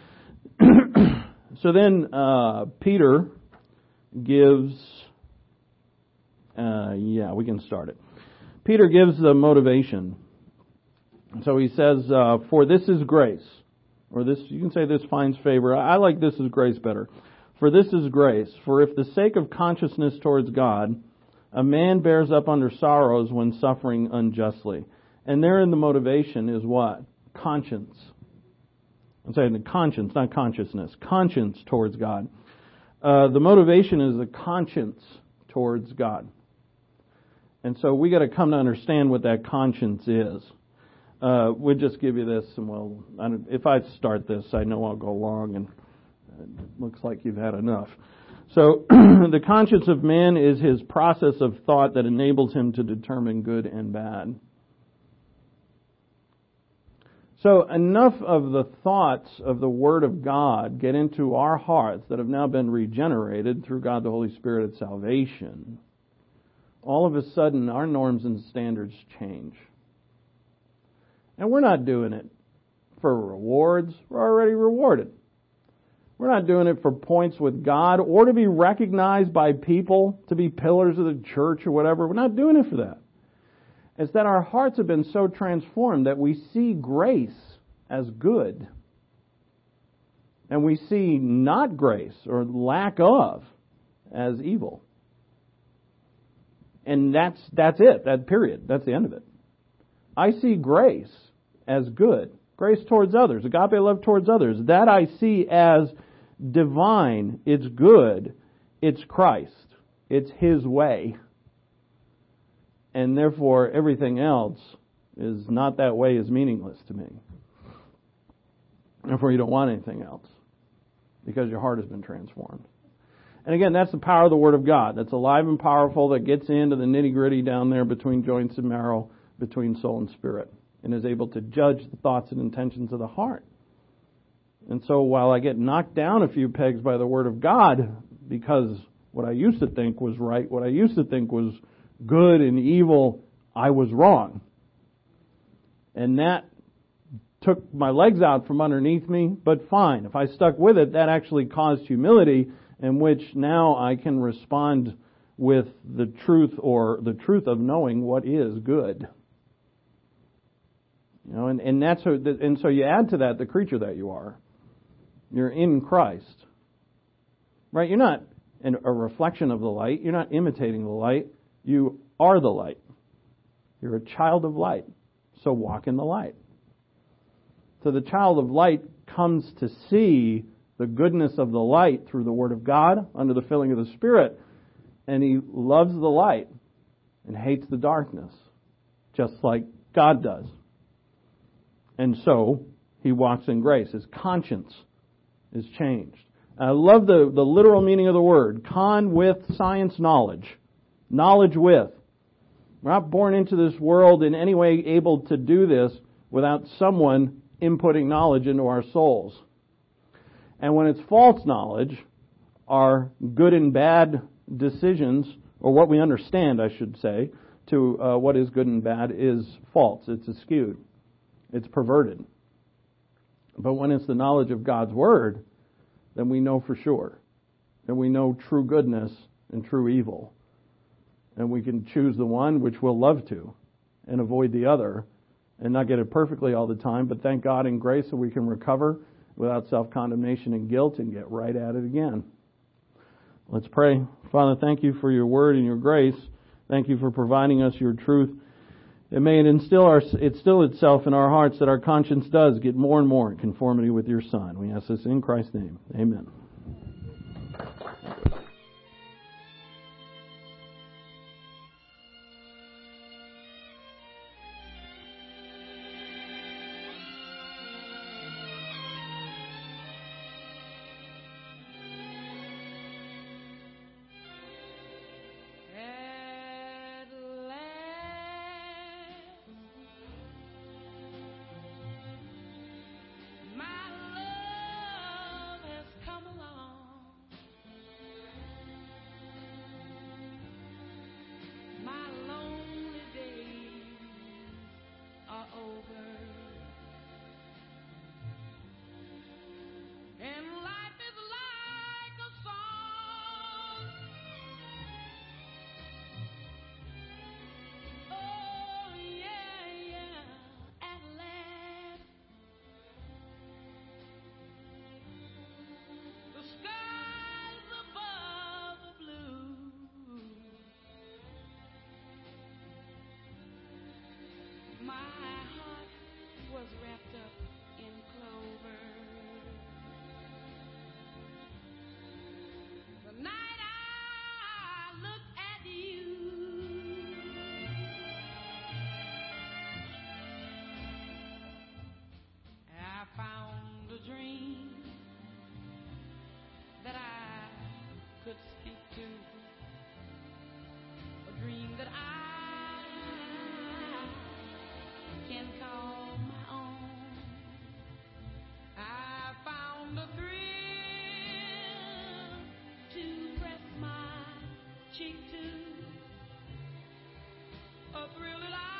So then Peter gives, we can start it. Peter gives the motivation. So he says, for this is grace. Or this, you can say this finds favor. I like this is grace better. For this is grace. For if the sake of consciousness towards God, a man bears up under sorrows when suffering unjustly. And therein the motivation is what? Conscience. I'm saying the conscience, not consciousness. Conscience towards God. The motivation is the conscience towards God. And so we got to come to understand what that conscience is. We'll just give you this, and if I start this, I know I'll go long, and it looks like you've had enough. So, the conscience of man is his process of thought that enables him to determine good and bad. So, enough of the thoughts of the Word of God get into our hearts that have now been regenerated through God the Holy Spirit at salvation. All of a sudden, our norms and standards change. And we're not doing it for rewards. We're already rewarded. We're not doing it for points with God or to be recognized by people, to be pillars of the church or whatever. We're not doing it for that. It's that our hearts have been so transformed that we see grace as good. And we see not grace or lack of as evil. And that's it, that period. That's the end of it. I see grace as good. Grace towards others. Agape love towards others. That I see as divine. It's good. It's Christ. It's His way. And therefore, everything else is not that way is meaningless to me. Therefore, you don't want anything else. Because your heart has been transformed. And again, that's the power of the Word of God. That's alive and powerful, that gets into the nitty-gritty down there between joints and marrow, between soul and spirit, and is able to judge the thoughts and intentions of the heart. And so while I get knocked down a few pegs by the Word of God, because what I used to think was right, what I used to think was good and evil, I was wrong. And that took my legs out from underneath me, but fine. If I stuck with it, that actually caused humility, in which now I can respond with the truth, or the truth of knowing what is good. You know, and so you add to that the creature that you are. You're in Christ. Right? You're not a reflection of the light. You're not imitating the light. You are the light. You're a child of light. So walk in the light. So the child of light comes to see the goodness of the light through the Word of God under the filling of the Spirit, and he loves the light and hates the darkness, just like God does. And so he walks in grace. His conscience is changed. I love the literal meaning of the word. Con with science knowledge. Knowledge with. We're not born into this world in any way able to do this without someone inputting knowledge into our souls. And when it's false knowledge, our good and bad decisions, or what we understand, I should say, to what is good and bad is false. It's skewed. It's perverted. But when it's the knowledge of God's Word, then we know for sure. And we know true goodness and true evil. And we can choose the one which we'll love to and avoid the other and not get it perfectly all the time, but thank God in grace that we can recover without self-condemnation and guilt and get right at it again. Let's pray. Father, thank you for your word and your grace. Thank you for providing us your truth. And may it instill itself in our hearts that our conscience does get more and more in conformity with your Son. We ask this in Christ's name. Amen. My heart was wrapped up in clover. The night I looked at you, I found a dream that I could speak to, a dream that I can call my own. I found a thrill to press my cheek to, a thrill that I